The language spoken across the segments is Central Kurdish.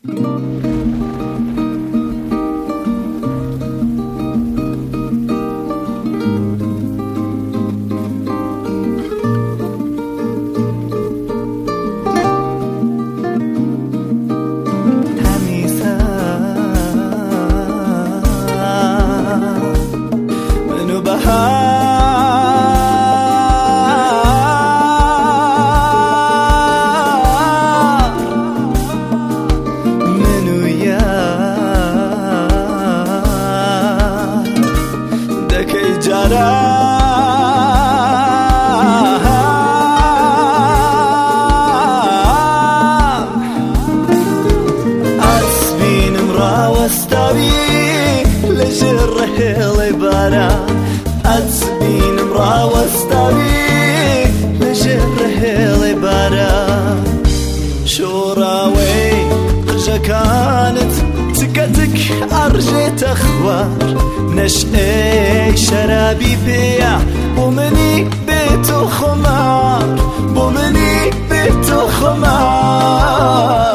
أتبينم راوستاوي لجر هيلي بارا شوراوي قجا كانت تكتك أرجيت أخوار نشأي شرابي بيع بومني بيتو خمار بومني بيتو خمار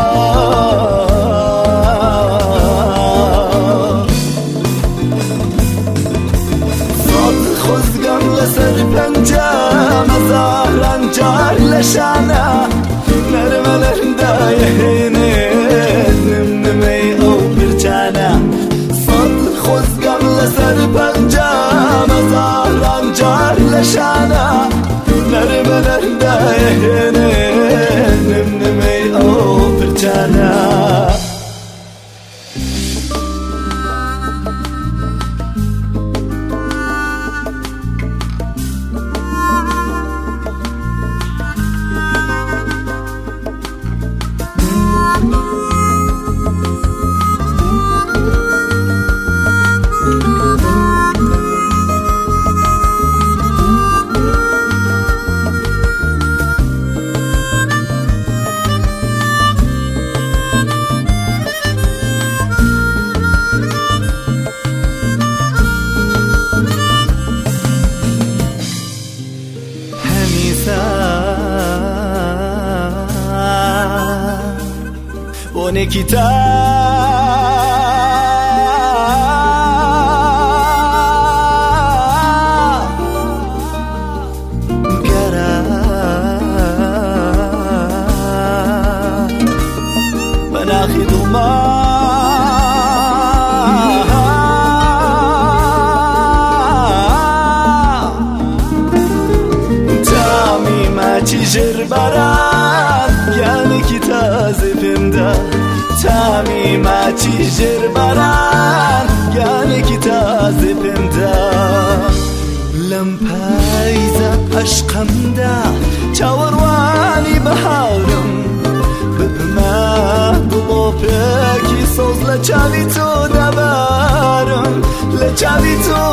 لسر پنجا مزاران جار لشانا نرملن دایهینه نمنمی او برچانا صد خوزگم لسر پنجا مزاران جار لشانا نرملن دایهینه نمنمی او برچانا Nikita Gara Manakhi duma Tami machi jirbaran Yani kita zepinda تامی ماچی جر بران یعنی کی تازه پندا لم پایزا عشقم دا چاوروانی بهارم بما دلوپکی سوز لچاوی تو دبارم لچاوی تو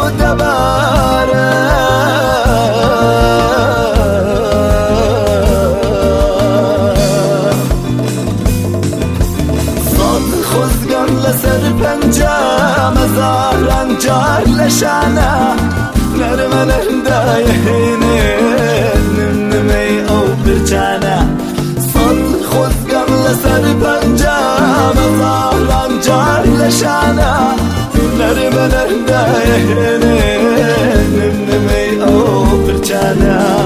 لسر پنجا مزاران جار لشانا نرملن دایهینه نمنمی او برچانا صد خوزگم لسر پنجا مزاران جار لشانا نرملن دایهینه نمنمی او برچانا